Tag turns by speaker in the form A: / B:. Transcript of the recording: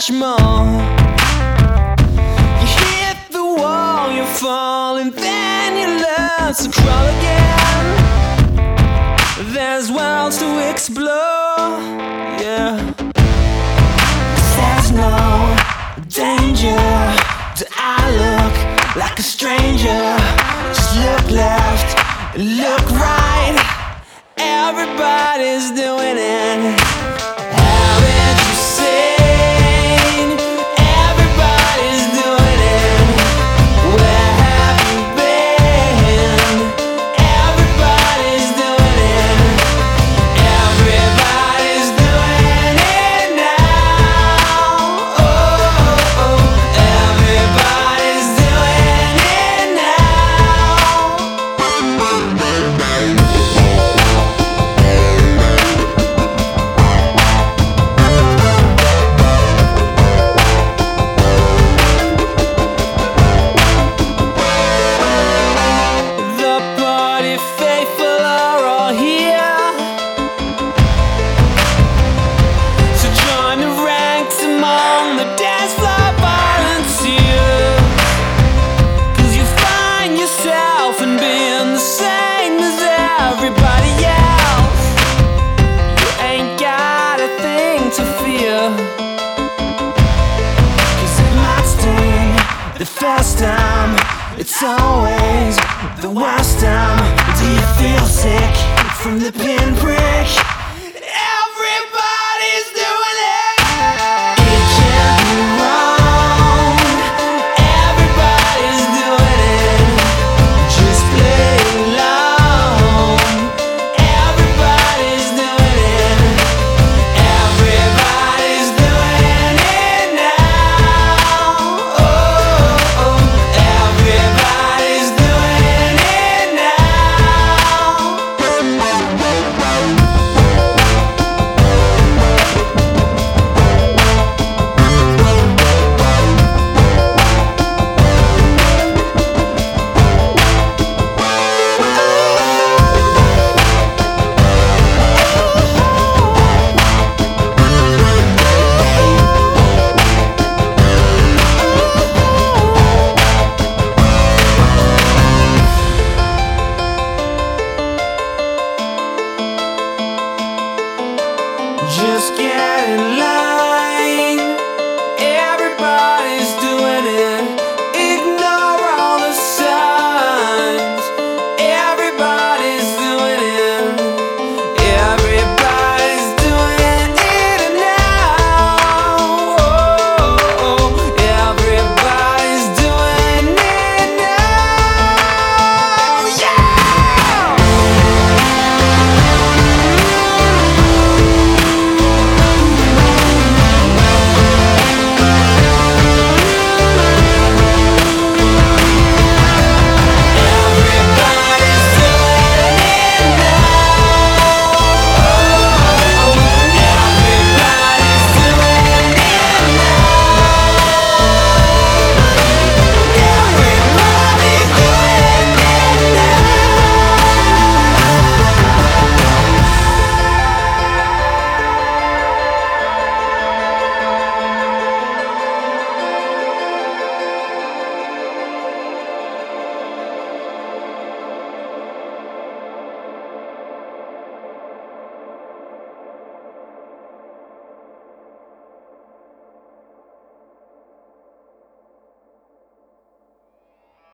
A: much more. You hit the wall, you fall, and then you learn to crawl again. There's worlds to explore, yeah. 'Cause there's no danger. Do I look like a stranger? Just look left and look right. Everybody's doing it. Haven't you seen? Everybody's doing it. Where have you been? Everybody's doing it. Everybody's doing it now. Oh, oh, everybody's doing it now. The party faithful are all here, so join the ranks among the dance floor volunteers. 'Cause you find yourself in being the same as everybody else. You ain't got a thing to fear, 'cause it might sting the first time. It's always the worst time. Do you feel sick from the pinprick?